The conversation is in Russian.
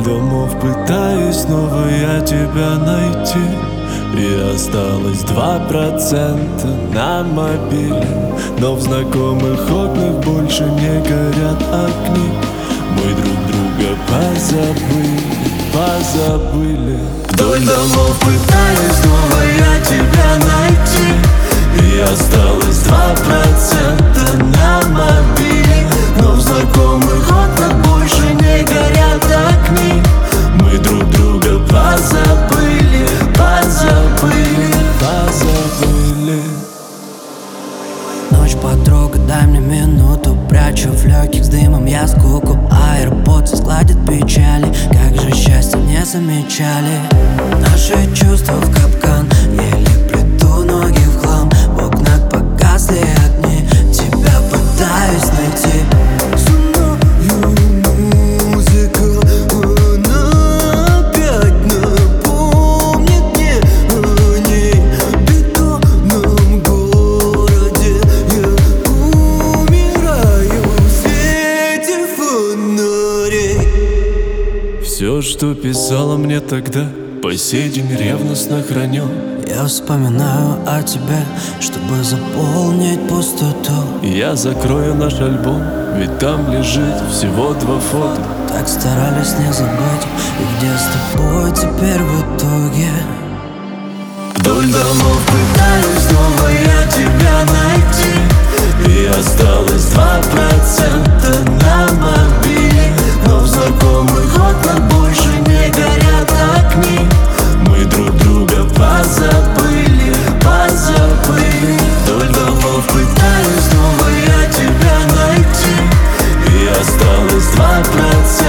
домов пытаюсь снова я тебя найти, и осталось 2% на мобиле. Но в знакомых окнах больше не горят огни. Мы друг друга позабыли. Вдоль домов пытаюсь снова я тебя найти, и осталось 2% на мобиле. Но в знакомых окнах больше не горят огни. Мы друг друга позабыли. Ночь, подруга, дай мне минуту. Прячу в легких с дымом я скуку. AirPods сгладит печали. Как же счастье не замечали. Наши чувства в капкан. Еле плету ноги в хлам. В окнах погасли огни. Тебя пытаюсь найти. Все, что писала мне тогда, по сей день ревностно храню. Я вспоминаю о тебе, чтобы заполнить пустоту. Я закрою наш альбом, ведь там лежит всего 2 фото. Так старались не забыть, и где с тобой теперь в итоге? Вдоль домов пытаюсь снова я тебя найти, и осталось 2% на мобиле. Но в знакомых окнах больше не горят огни. Мы друг друга позабыли. Вдоль домов пытаюсь снова я тебя найти, и осталось 2%.